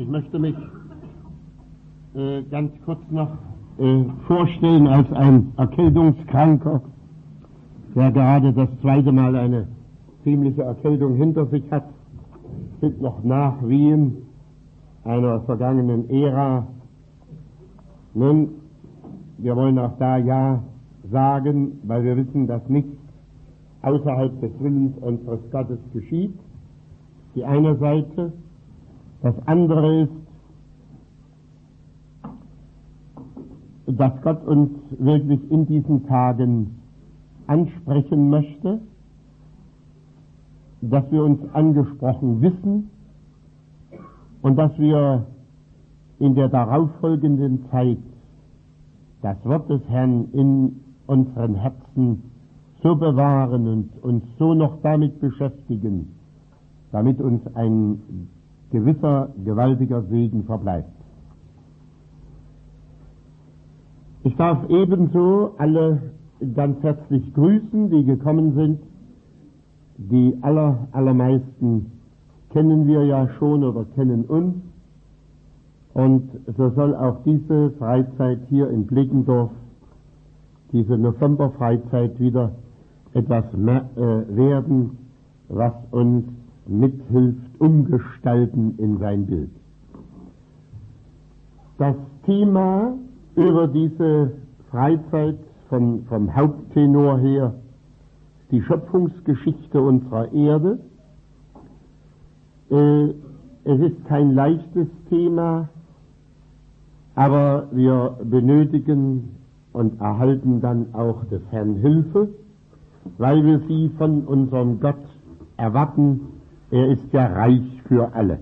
Ich möchte mich ganz kurz noch vorstellen als ein Erkältungskranker, der gerade das zweite Mal eine ziemliche Erkältung hinter sich hat. Sind noch Nachwehen einer vergangenen Ära. Nun, wir wollen auch da Ja sagen, weil wir wissen, dass nichts außerhalb des Willens unseres Gottes geschieht. Die eine Seite. Das andere ist, dass Gott uns wirklich in diesen Tagen ansprechen möchte, dass wir uns angesprochen wissen und dass wir in der darauffolgenden Zeit das Wort des Herrn in unseren Herzen so bewahren und uns so noch damit beschäftigen, damit uns ein gewisser, gewaltiger Segen verbleibt. Ich darf ebenso alle ganz herzlich grüßen, die gekommen sind. Die allermeisten kennen wir ja schon oder kennen uns. Und so soll auch diese Freizeit hier in Blechendorf, diese Novemberfreizeit wieder etwas werden, was uns mithilft, umgestalten in sein Bild. Das Thema über diese Freizeit vom Haupttenor her, die Schöpfungsgeschichte unserer Erde. Es ist kein leichtes Thema, aber wir benötigen und erhalten dann auch des Herrn Hilfe, weil wir sie von unserem Gott erwarten. Er ist ja reich für alle.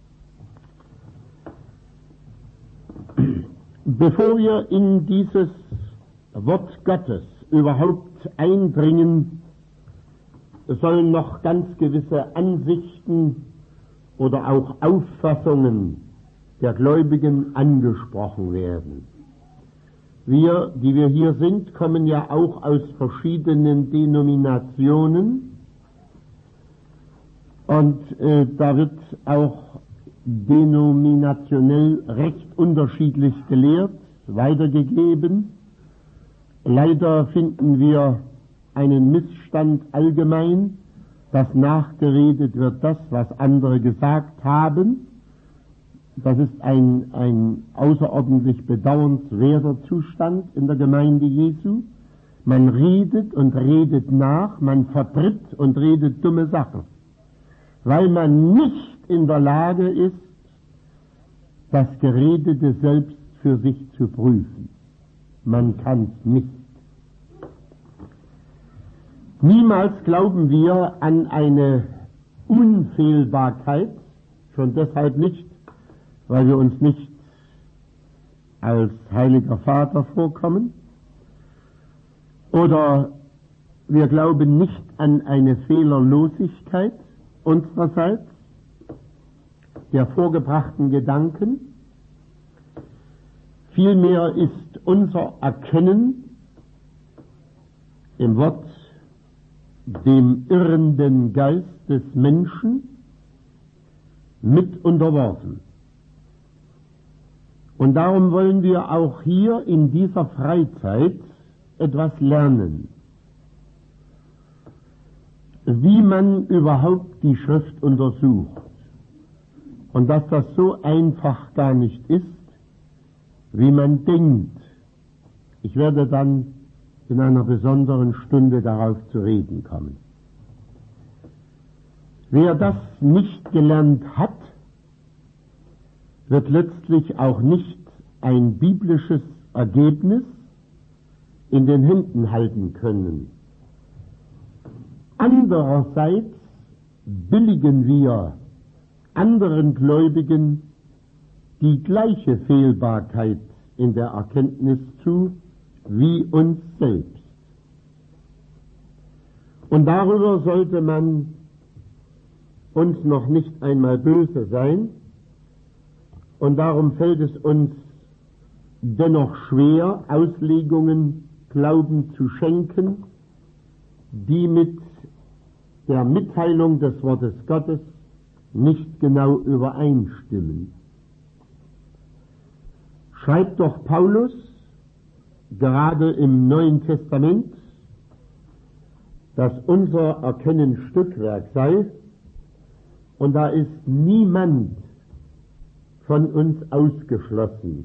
Bevor wir in dieses Wort Gottes überhaupt eindringen, sollen noch ganz gewisse Ansichten oder auch Auffassungen der Gläubigen angesprochen werden. Wir, die wir hier sind, kommen ja auch aus verschiedenen Denominationen. Und da wird auch denominationell recht unterschiedlich gelehrt, weitergegeben. Leider finden wir einen Missstand allgemein, dass nachgeredet wird das, was andere gesagt haben. Das ist ein außerordentlich bedauernswerter Zustand in der Gemeinde Jesu. Man redet und redet nach, man vertritt und redet dumme Sachen, weil man nicht in der Lage ist, das Geredete selbst für sich zu prüfen. Man kann es nicht. Niemals glauben wir an eine Unfehlbarkeit, schon deshalb nicht, weil wir uns nicht als heiliger Vater vorkommen, oder wir glauben nicht an eine Fehlerlosigkeit unsererseits der vorgebrachten Gedanken. Vielmehr ist unser Erkennen im Wort dem irrenden Geist des Menschen mit unterworfen. Und darum wollen wir auch hier in dieser Freizeit etwas lernen, wie man überhaupt die Schrift untersucht. Und dass das so einfach gar nicht ist, wie man denkt. Ich werde dann in einer besonderen Stunde darauf zu reden kommen. Wer das nicht gelernt hat, wird letztlich auch nicht ein biblisches Ergebnis in den Händen halten können. Andererseits billigen wir anderen Gläubigen die gleiche Fehlbarkeit in der Erkenntnis zu wie uns selbst. Und darüber sollte man uns noch nicht einmal böse sein, und darum fällt es uns dennoch schwer, Auslegungen Glauben zu schenken, die mit der Mitteilung des Wortes Gottes nicht genau übereinstimmen. schreibt doch Paulus, gerade im Neuen Testament, dass unser Erkennen Stückwerk sei, und da ist niemand von uns ausgeschlossen.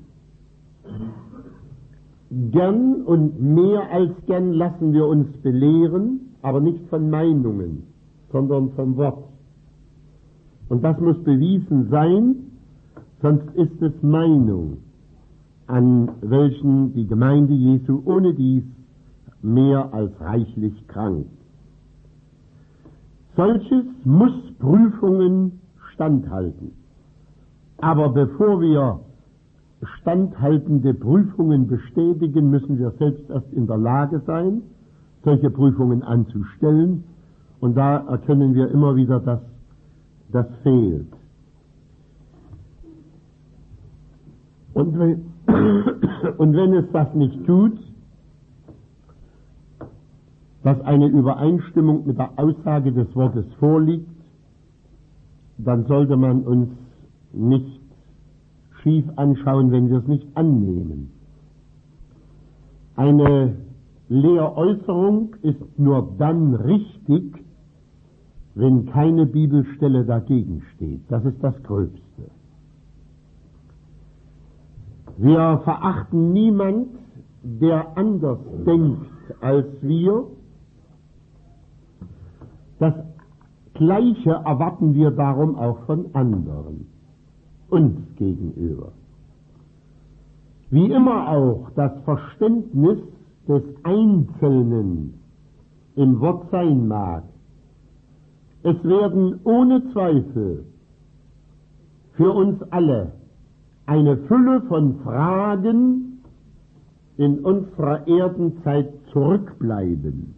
Gern und mehr als gern lassen wir uns belehren, aber nicht von Meinungen, sondern vom Wort. Und das muss bewiesen sein, sonst ist es Meinung, an welchen die Gemeinde Jesu ohne dies mehr als reichlich krankt. Solches muss Prüfungen standhalten. Aber bevor wir standhaltende Prüfungen bestätigen, müssen wir selbst erst in der Lage sein, solche Prüfungen anzustellen. Und da erkennen wir immer wieder, dass das fehlt. Und wenn es das nicht tut, dass eine Übereinstimmung mit der Aussage des Wortes vorliegt, dann sollte man uns nicht schief anschauen, wenn wir es nicht annehmen. Eine Lehräußerung ist nur dann richtig, wenn keine Bibelstelle dagegen steht. Das ist das Gröbste. Wir verachten niemand, der anders denkt als wir. Das Gleiche erwarten wir darum auch von anderen, uns gegenüber. Wie immer auch das Verständnis des Einzelnen im Wort sein mag, es werden ohne Zweifel für uns alle eine Fülle von Fragen in unserer Erdenzeit zurückbleiben,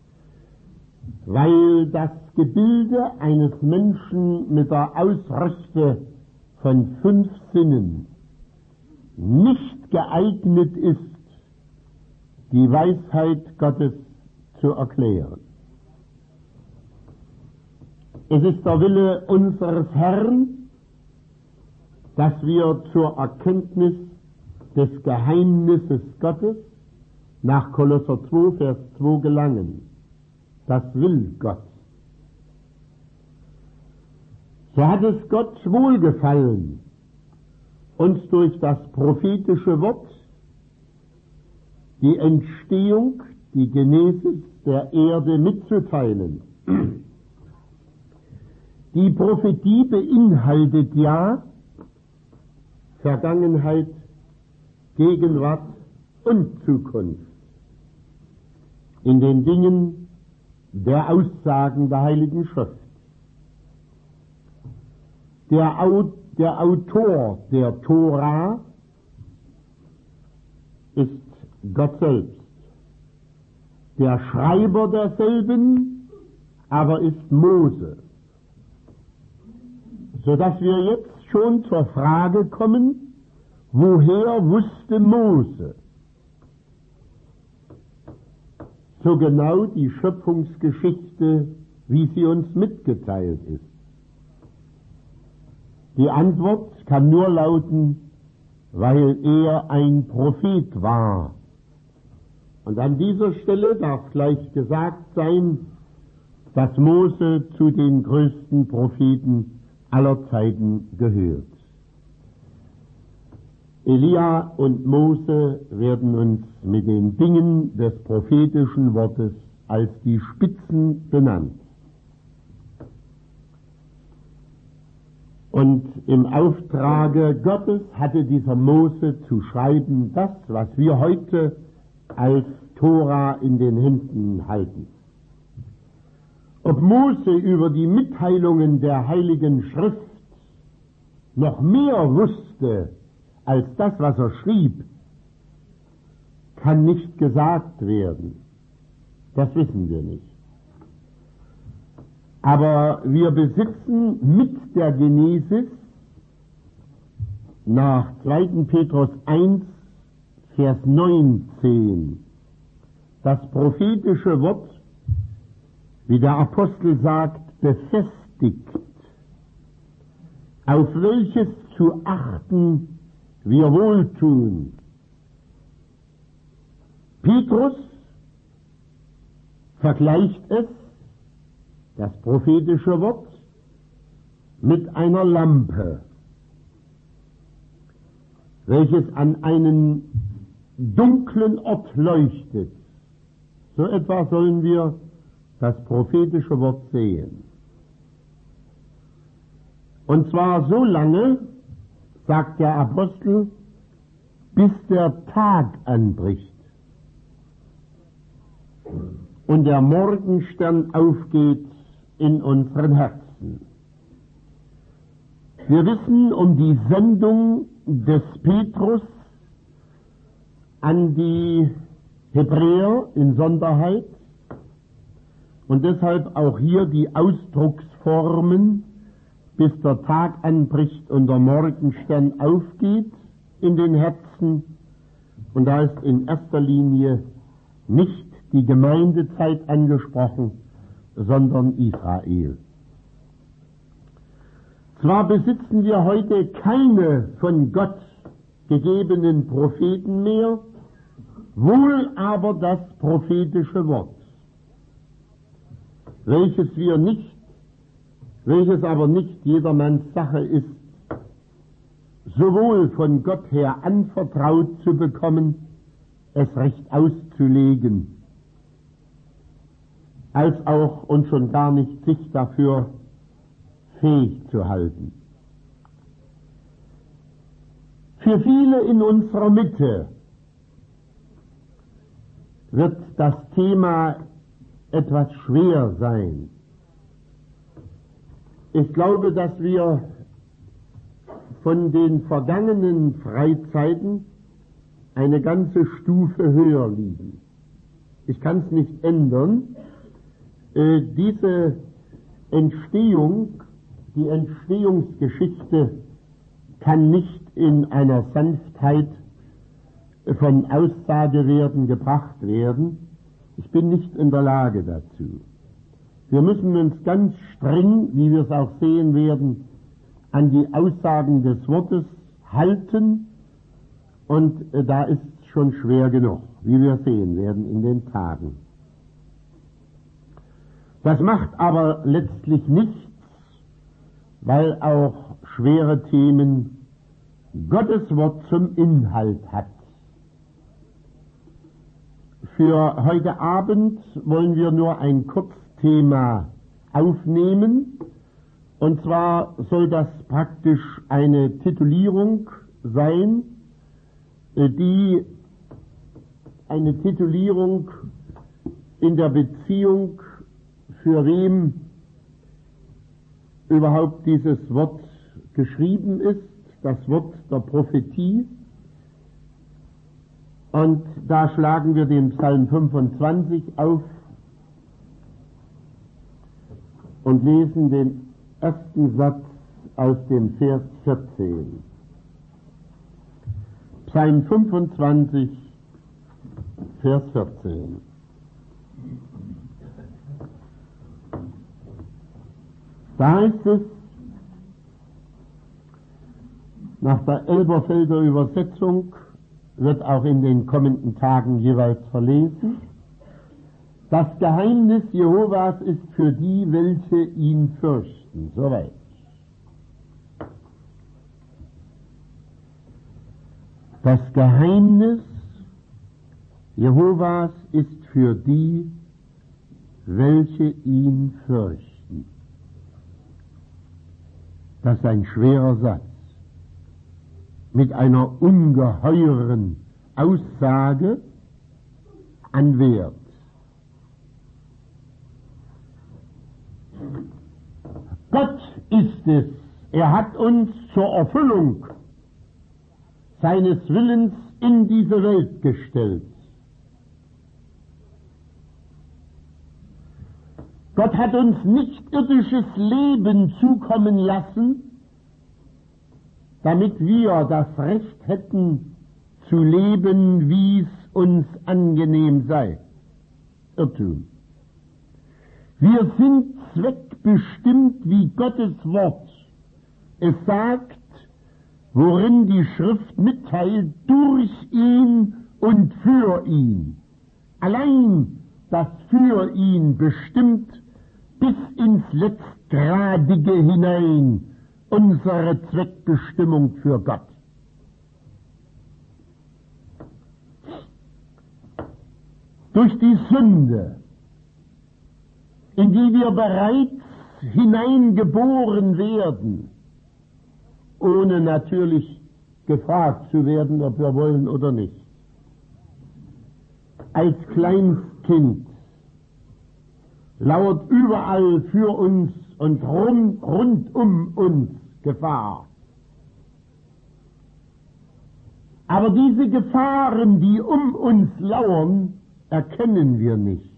weil das Gebilde eines Menschen mit der Ausrüste von 5 Sinnen nicht geeignet ist, die Weisheit Gottes zu erklären. Es ist der Wille unseres Herrn, dass wir zur Erkenntnis des Geheimnisses Gottes nach Kolosser 2, Vers 2 gelangen. Das will Gott. So hat es Gott wohlgefallen, uns durch das prophetische Wort die Entstehung, die Genesis der Erde mitzuteilen. Die Prophetie beinhaltet ja Vergangenheit, Gegenwart und Zukunft in den Dingen der Aussagen der Heiligen Schrift. Der Autor der Tora ist Gott selbst. Der Schreiber derselben aber ist Mose. Sodass wir jetzt schon zur Frage kommen, woher wusste Mose so genau die Schöpfungsgeschichte, wie sie uns mitgeteilt ist? Die Antwort kann nur lauten, weil er ein Prophet war. Und an dieser Stelle darf gleich gesagt sein, dass Mose zu den größten Propheten aller Zeiten gehört. Elia und Mose werden uns mit den Dingen des prophetischen Wortes als die Spitzen benannt. Und im Auftrage Gottes hatte dieser Mose zu schreiben, das, was wir heute als Tora in den Händen halten. Ob Mose über die Mitteilungen der Heiligen Schrift noch mehr wusste als das, was er schrieb, kann nicht gesagt werden. Das wissen wir nicht. Aber wir besitzen mit der Genesis nach 2. Petrus 1, Vers 19 das prophetische Wort, wie der Apostel sagt, befestigt, auf welches zu achten wir wohltun. Petrus vergleicht es, das prophetische Wort, mit einer Lampe, welches an einen dunklen Ort leuchtet. So etwa sollen wir das prophetische Wort sehen. Und zwar so lange, sagt der Apostel, bis der Tag anbricht und der Morgenstern aufgeht in unseren Herzen. Wir wissen um die Sendung des Petrus an die Hebräer in Sonderheit und deshalb auch hier die Ausdrucksformen, bis der Tag anbricht und der Morgenstern aufgeht in den Herzen. Und da ist in erster Linie nicht die Gemeindezeit angesprochen, sondern Israel. Zwar besitzen wir heute keine von Gott gegebenen Propheten mehr, wohl aber das prophetische Wort, welches aber nicht jedermanns Sache ist, sowohl von Gott her anvertraut zu bekommen, es recht auszulegen, als auch und schon gar nicht sich dafür fähig zu halten. Für viele in unserer Mitte wird das Thema etwas schwer sein. Ich glaube, dass wir von den vergangenen Freizeiten eine ganze Stufe höher liegen. Ich kann es nicht ändern. Diese Entstehung, die Entstehungsgeschichte kann nicht in einer Sanftheit von Aussage gebracht werden. Ich bin nicht in der Lage dazu. Wir müssen uns ganz streng, wie wir es auch sehen werden, an die Aussagen des Wortes halten, und da ist es schon schwer genug, wie wir sehen werden in den Tagen. Das macht aber letztlich nichts, weil auch schwere Themen Gottes Wort zum Inhalt hat. Für heute Abend wollen wir nur ein Kurzthema aufnehmen, und zwar soll das praktisch eine Titulierung sein, eine Titulierung in der Beziehung, für wem überhaupt dieses Wort geschrieben ist, das Wort der Prophetie. Und da schlagen wir den Psalm 25 auf und lesen den ersten Satz aus dem Vers 14. Psalm 25, Vers 14. Da heißt es, nach der Elberfelder Übersetzung wird auch in den kommenden Tagen jeweils verlesen: Das Geheimnis Jehovas ist für die, welche ihn fürchten. Soweit. Das Geheimnis Jehovas ist für die, welche ihn fürchten. Das ist ein schwerer Satz mit einer ungeheuren Aussage an Wert. Gott ist es, er hat uns zur Erfüllung seines Willens in diese Welt gestellt. Gott hat uns nicht irdisches Leben zukommen lassen, damit wir das Recht hätten zu leben, wie es uns angenehm sei. Irrtum. Wir sind zweckbestimmt, wie Gottes Wort es sagt, worin die Schrift mitteilt, durch ihn und für ihn. Allein das für ihn bestimmt bis ins Letztgradige hinein unsere Zweckbestimmung für Gott. Durch die Sünde, in die wir bereits hineingeboren werden, ohne natürlich gefragt zu werden, ob wir wollen oder nicht. Als Kleinstkind lauert überall für uns und rund um uns Gefahr. Aber diese Gefahren, die um uns lauern, erkennen wir nicht,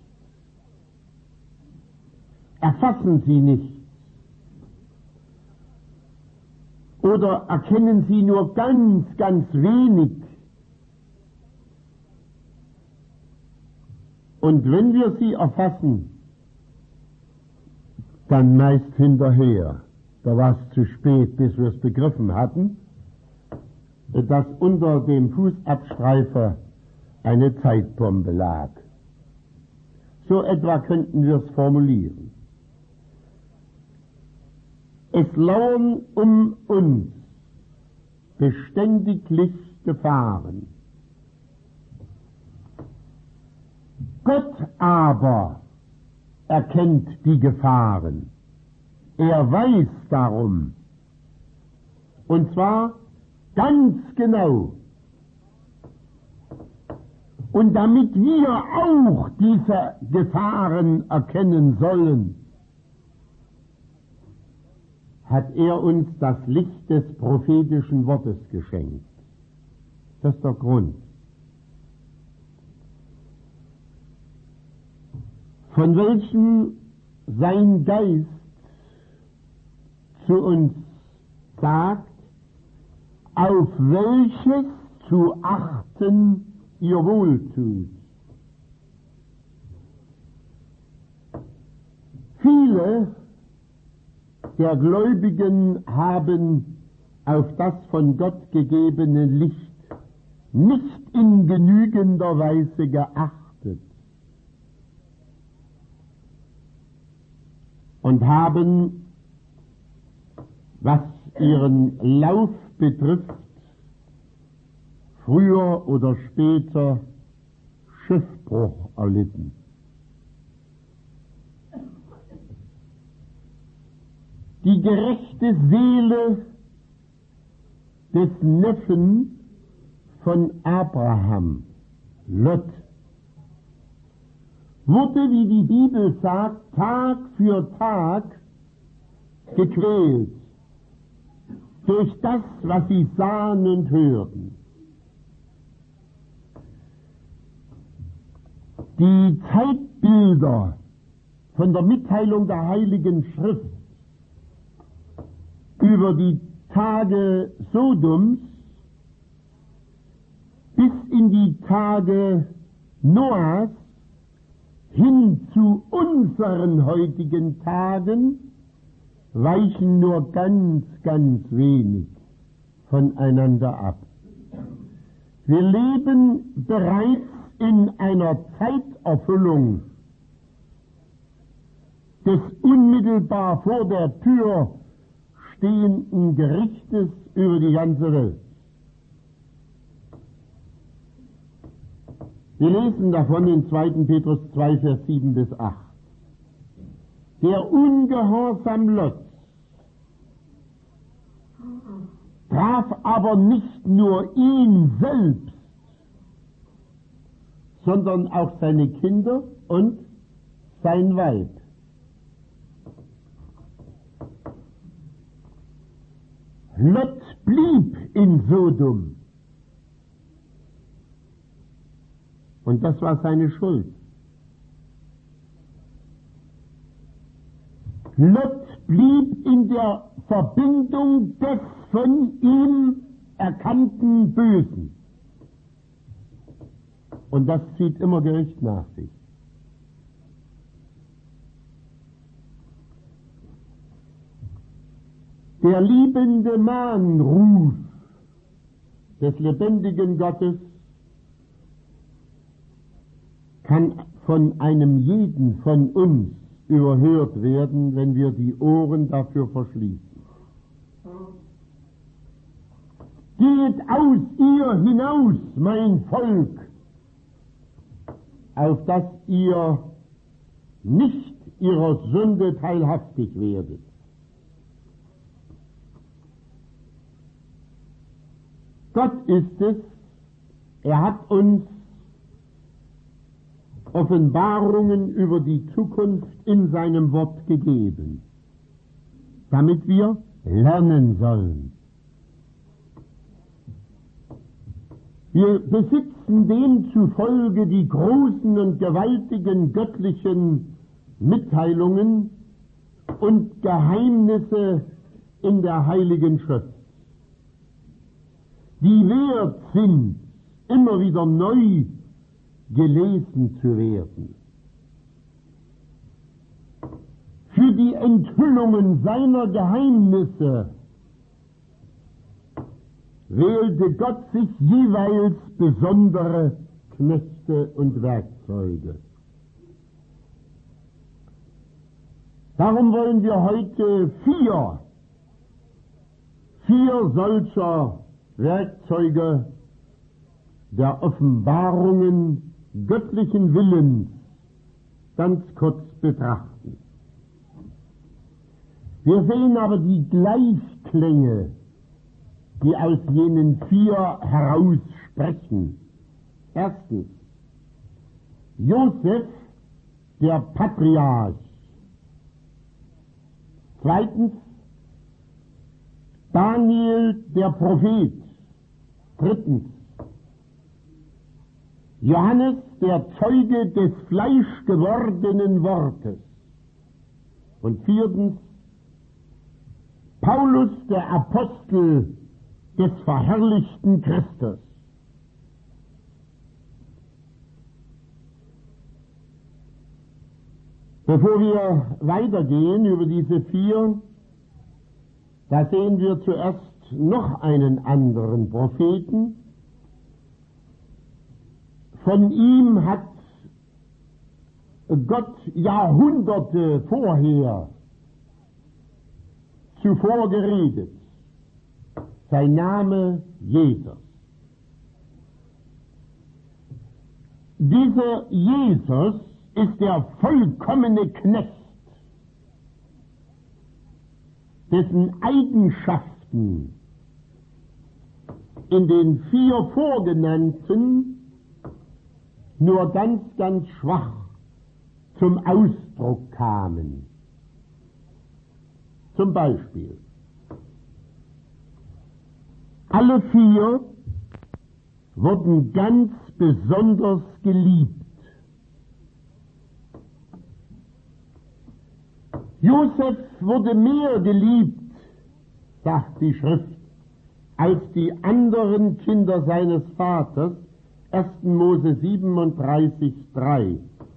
erfassen sie nicht oder erkennen sie nur ganz, ganz wenig. Und wenn wir sie erfassen, dann meist hinterher. Da war es zu spät, bis wir es begriffen hatten, dass unter dem Fußabstreifer eine Zeitbombe lag. So etwa könnten wir es formulieren. Es lauern um uns beständig Gefahren. Gott aber erkennt die Gefahren. Er weiß darum. Und zwar ganz genau. Und damit wir auch diese Gefahren erkennen sollen, hat er uns das Licht des prophetischen Wortes geschenkt. Das ist der Grund. Von welchem sein Geist zu uns sagt, auf welches zu achten ihr wohltut. Viele der Gläubigen haben auf das von Gott gegebene Licht nicht in genügender Weise geachtet und haben, was ihren Lauf betrifft, früher oder später Schiffbruch erlitten. Die gerechte Seele des Neffen von Abraham, Lot, wurde, wie die Bibel sagt, Tag für Tag gequält durch das, was sie sahen und hörten. Die Zeitbilder von der Mitteilung der Heiligen Schrift über die Tage Sodoms bis in die Tage Noahs hin zu unseren heutigen Tagen weichen nur ganz, ganz wenig voneinander ab. Wir leben bereits in einer Zeiterfüllung des unmittelbar vor der Tür stehenden Gerichtes über die ganze Welt. Wir lesen davon in 2. Petrus 2, Vers 7 bis 8. Der Ungehorsam Lots traf aber nicht nur ihn selbst, sondern auch seine Kinder und sein Weib. Lot blieb in Sodom. Und das war seine Schuld. Lot blieb in der Verbindung des von ihm erkannten Bösen. Und das zieht immer Gericht nach sich. Der liebende Mann ruft des lebendigen Gottes kann von einem jeden von uns überhört werden, wenn wir die Ohren dafür verschließen. Geht aus ihr hinaus, mein Volk, auf dass ihr nicht ihrer Sünde teilhaftig werdet. Gott ist es, er hat uns Offenbarungen über die Zukunft in seinem Wort gegeben, damit wir lernen sollen. Wir besitzen demzufolge die großen und gewaltigen göttlichen Mitteilungen und Geheimnisse in der Heiligen Schrift, die wert sind, immer wieder neu gelesen zu werden. Für die Enthüllungen seiner Geheimnisse wählte Gott sich jeweils besondere Knechte und Werkzeuge. Darum wollen wir heute vier solcher Werkzeuge der Offenbarungen göttlichen Willens ganz kurz betrachten. Wir sehen aber die Gleichklänge, die aus jenen vier heraussprechen. Erstens, Josef, der Patriarch. Zweitens, Daniel, der Prophet. Drittens, Johannes, der Zeuge des fleischgewordenen Wortes. Und viertens, Paulus, der Apostel des verherrlichten Christus. Bevor wir weitergehen über diese vier, da sehen wir zuerst noch einen anderen Propheten. Von ihm hat Gott Jahrhunderte vorher zuvor geredet. Sein Name Jesus. Dieser Jesus ist der vollkommene Knecht, dessen Eigenschaften in den vier vorgenannten nur ganz schwach zum Ausdruck kamen. Zum Beispiel, alle vier wurden ganz besonders geliebt. Josef wurde mehr geliebt, sagt die Schrift, als die anderen Kinder seines Vaters, 1. Mose 37,3.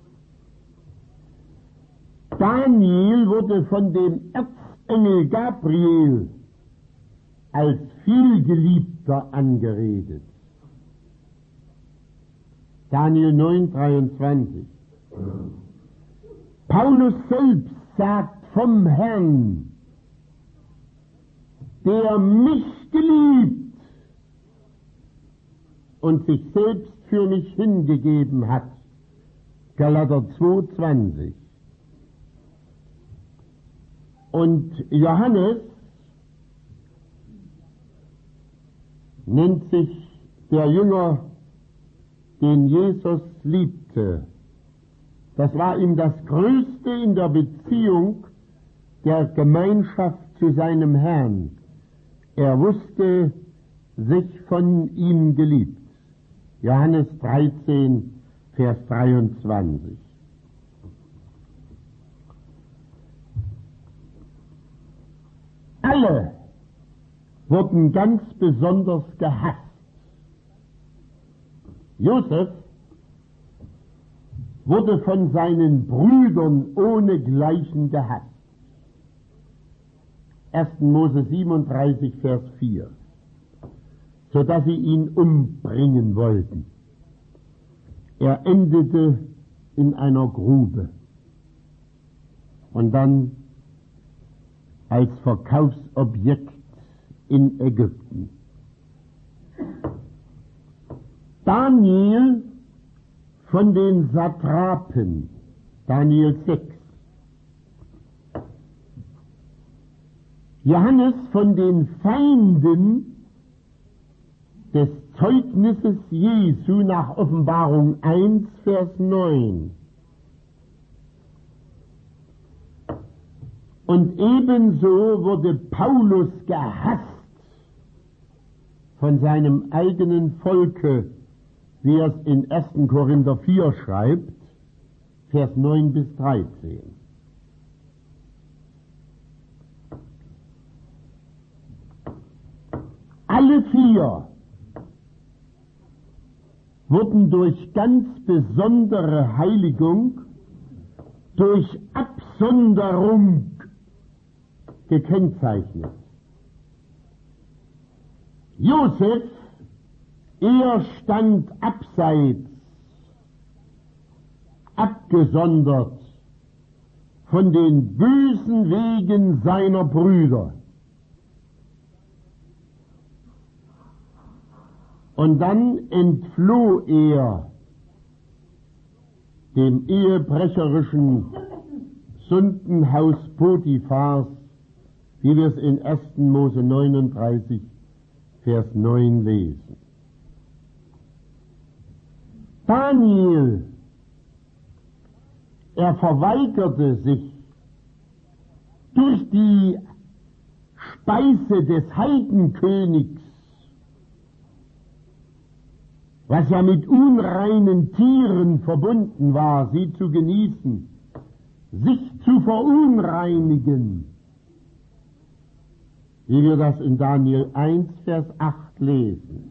Daniel wurde von dem Erzengel Gabriel als vielgeliebter angeredet. Daniel 9,23. Paulus selbst sagt vom Herrn, der mich geliebt und sich selbst für mich hingegeben hat. Galater 2,20. Und Johannes nennt sich der Jünger, den Jesus liebte. Das war ihm das Größte in der Beziehung der Gemeinschaft zu seinem Herrn. Er wusste sich von ihm geliebt. Johannes 13, Vers 23. Alle wurden ganz besonders gehasst. Josef wurde von seinen Brüdern ohnegleichen gehasst. 1. Mose 37, Vers 4. sodass sie ihn umbringen wollten. Er endete in einer Grube und dann als Verkaufsobjekt in Ägypten. Daniel von den Satrapen, Daniel 6. Johannes von den Feinden des Zeugnisses Jesu nach Offenbarung 1, Vers 9. Und ebenso wurde Paulus gehasst von seinem eigenen Volke, wie er es in 1. Korinther 4 schreibt, Vers 9 bis 13. Alle vier wurden durch ganz besondere Heiligung, durch Absonderung gekennzeichnet. Josef, er stand abseits, abgesondert von den bösen Wegen seiner Brüder. Und dann entfloh er dem ehebrecherischen Sündenhaus Potiphars, wie wir es in 1. Mose 39, Vers 9 lesen. Daniel, er verweigerte sich durch die Speise des Heidenkönigs, was ja mit unreinen Tieren verbunden war, sie zu genießen, sich zu verunreinigen, wie wir das in Daniel 1, Vers 8 lesen.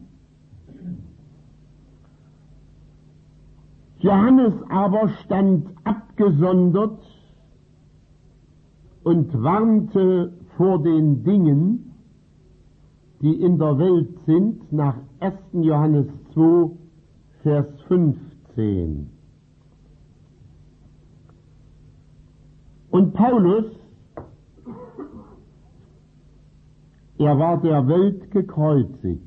Johannes aber stand abgesondert und warnte vor den Dingen, die in der Welt sind, nach 1. Johannes 2, Vers 15. Und Paulus, er war der Welt gekreuzigt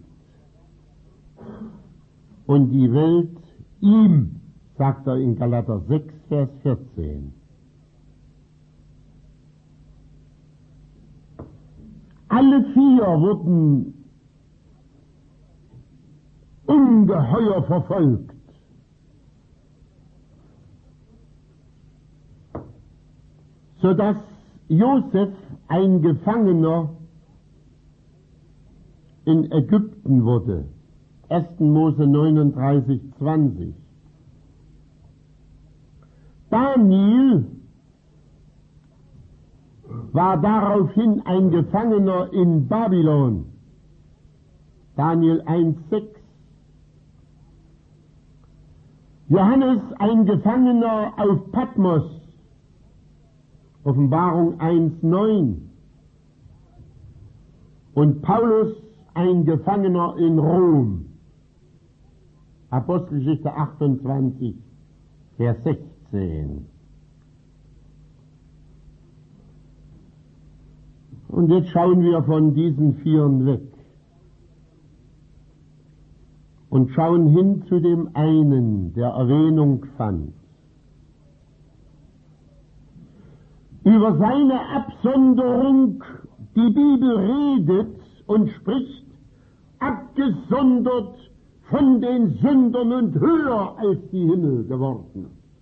und die Welt ihm, sagt er in Galater 6, Vers 14. Alle vier wurden ungeheuer verfolgt. Sodass Josef ein Gefangener in Ägypten wurde. 1. Mose 39, 20. Daniel war daraufhin ein Gefangener in Babylon. Daniel 1, 6. Johannes ein Gefangener auf Patmos. Offenbarung 1, 9. Und Paulus ein Gefangener in Rom. Apostelgeschichte 28, Vers 16. Und jetzt schauen wir von diesen Vieren weg und schauen hin zu dem einen, der Erwähnung fand. Über seine Absonderung die Bibel redet und spricht, abgesondert von den Sündern und höher als die Himmel geworden.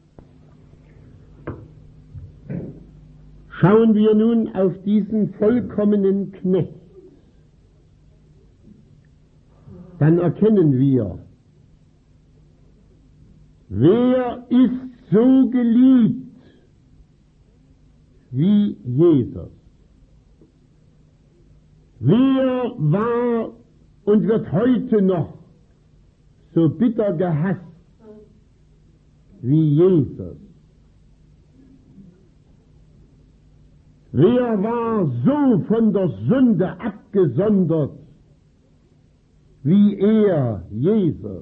Schauen wir nun auf diesen vollkommenen Knecht, dann erkennen wir, wer ist so geliebt wie Jesus? Wer war und wird heute noch so bitter gehasst wie Jesus? Wer war so von der Sünde abgesondert wie er, Jesus.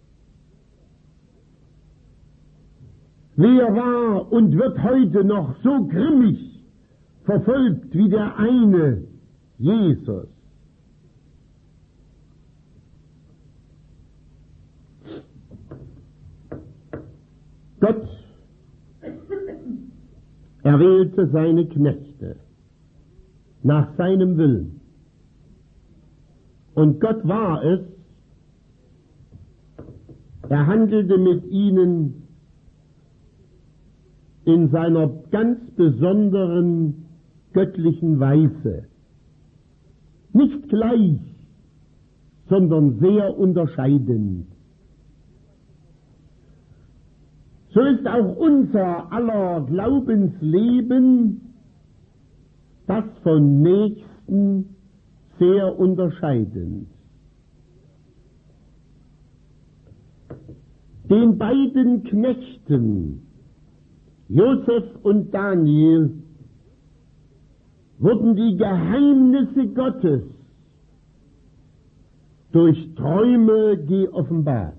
Wer war und wird heute noch so grimmig verfolgt wie der eine Jesus? Gott erwählte seine Knechte nach seinem Willen. Und Gott war es, er handelte mit ihnen in seiner ganz besonderen göttlichen Weise. Nicht gleich, sondern sehr unterscheidend. So ist auch unser aller Glaubensleben, das vom Nächsten, sehr unterscheidend. Den beiden Knechten, Josef und Daniel, wurden die Geheimnisse Gottes durch Träume geoffenbart.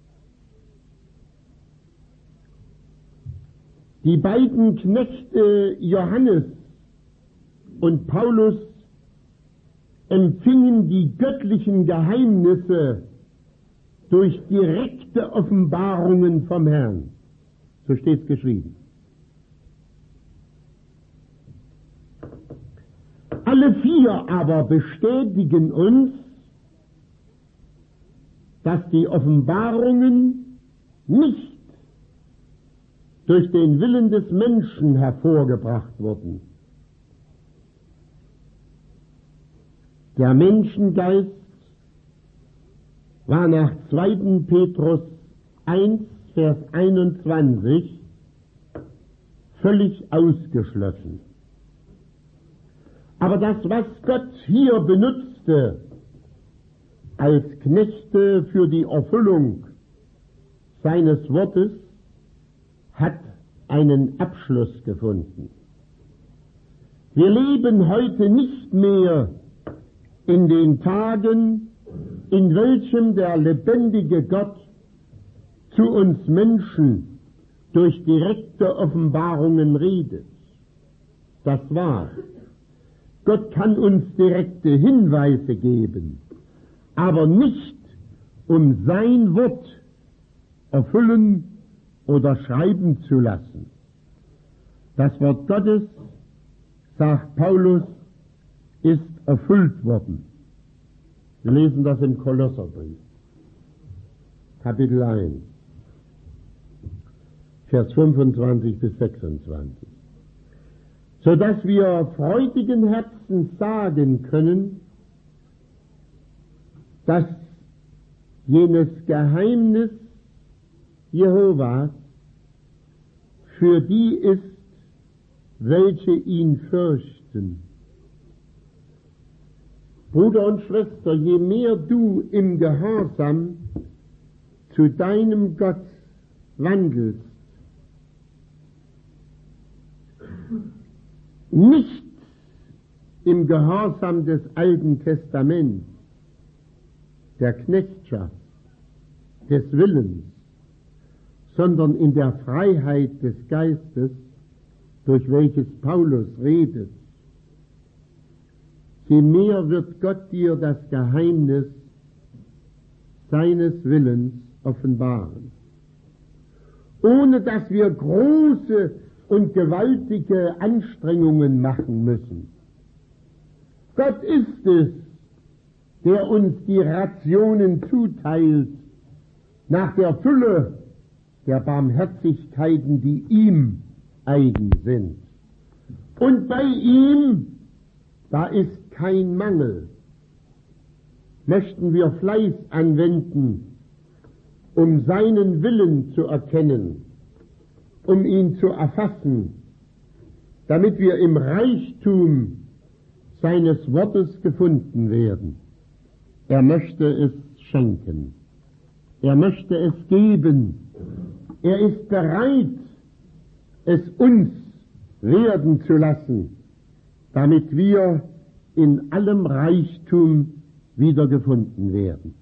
Die beiden Knechte Johannes und Paulus empfingen die göttlichen Geheimnisse durch direkte Offenbarungen vom Herrn. So steht es geschrieben. Alle vier aber bestätigen uns, dass die Offenbarungen nicht durch den Willen des Menschen hervorgebracht wurden. Der Menschengeist war nach 2. Petrus 1, Vers 21 völlig ausgeschlossen. Aber das, was Gott hier benutzte als Knechte für die Erfüllung seines Wortes, hat einen Abschluss gefunden. Wir leben heute nicht mehr in den Tagen, in welchem der lebendige Gott zu uns Menschen durch direkte Offenbarungen redet. Das war. Gott kann uns direkte Hinweise geben, aber nicht um sein Wort erfüllen oder schreiben zu lassen. Das Wort Gottes, sagt Paulus, ist erfüllt worden. Wir lesen das im Kolosserbrief, Kapitel 1, Vers 25 bis 26. Sodass wir freudigen Herzens sagen können, dass jenes Geheimnis Jehovas für die ist, welche ihn fürchten. Bruder und Schwester, je mehr du im Gehorsam zu deinem Gott wandelst, nicht im Gehorsam des Alten Testaments, der Knechtschaft, des Willens, sondern in der Freiheit des Geistes, durch welches Paulus redet, je mehr wird Gott dir das Geheimnis seines Willens offenbaren. Ohne dass wir große und gewaltige Anstrengungen machen müssen. Gott ist es, der uns die Rationen zuteilt, nach der Fülle der Barmherzigkeiten, die ihm eigen sind. Und bei ihm, da ist kein Mangel. Möchten wir Fleiß anwenden, um seinen Willen zu erkennen, um ihn zu erfassen, damit wir im Reichtum seines Wortes gefunden werden. Er möchte es schenken. Er möchte es geben. Er ist bereit, es uns werden zu lassen, damit wir in allem Reichtum wiedergefunden werden.